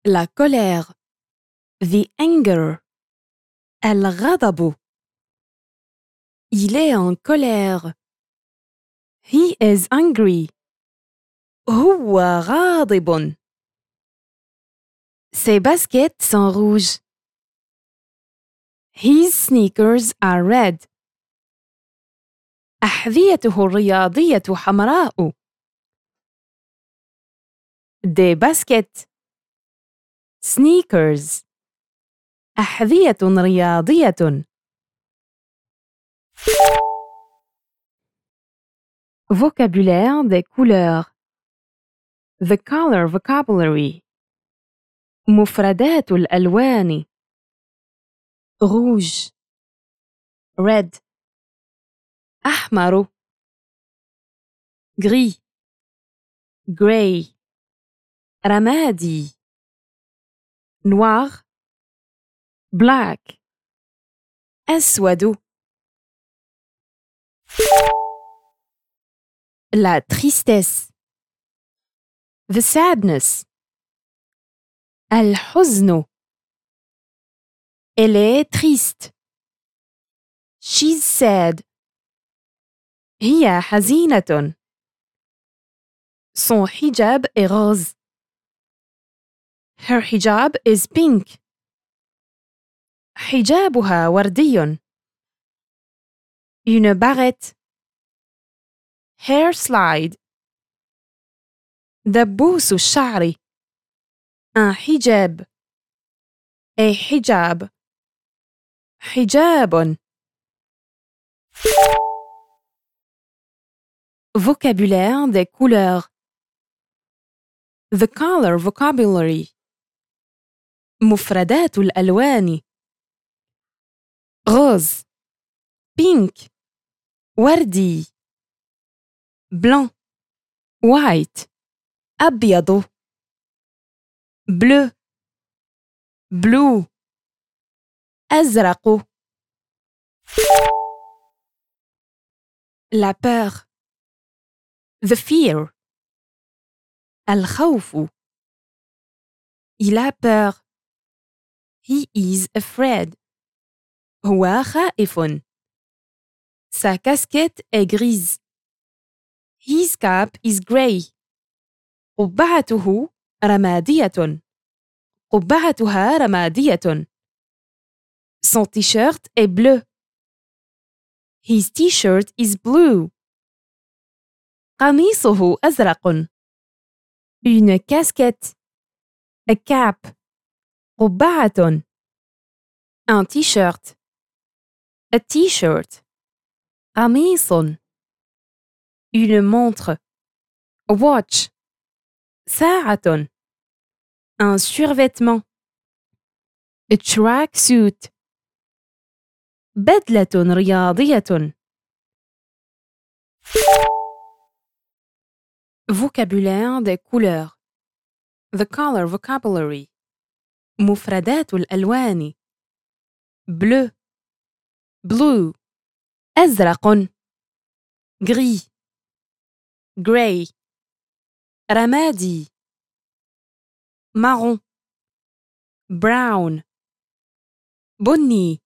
La colère. The anger. الغضب. Il est en colère. He is angry. هو غاضب. Ses baskets sont rouges. His sneakers are red. أحذيته الرياضية حمراء. Des baskets. Sneakers. أحذية رياضية. Vocabulaire des couleurs. The color vocabulary. مفردات الألوان. rouge, red. أحمر. gris, gray. رمادي. noir, black. أسود. La tristesse. The sadness. الحزن. Elle est triste. She's sad. هي حزينة. Son hijab est rose. Her hijab is pink. حجابها وردي. Une barrette. Hair slide. دبوس الشعر. Un hijab. A hijab. حجاب. Vocabulaire des couleurs. The color vocabulary. مفردات الألوان. rose, pink, وردي. blanc, white, أبيض. bleu, blue, أزرق. La peur. The fear. الخوف. Il a peur. He is afraid. هو خائف. Sa casquette est grise. His cap is gray. قبعته رمادية. قبعتها رمادية. Son t-shirt est bleu. His t-shirt is blue. قميصه أزرق. Une casquette. A cap. قبعة. Un t-shirt. A t-shirt. قميص. Une montre. A watch. ساعة. Un survêtement. A track suit. بدلة رياضية. Vocabulaire des couleurs. The color vocabulary. مفردات الألوان. bleu, blue. أزرق. gris, gray. رمادي. marron, brown. بني.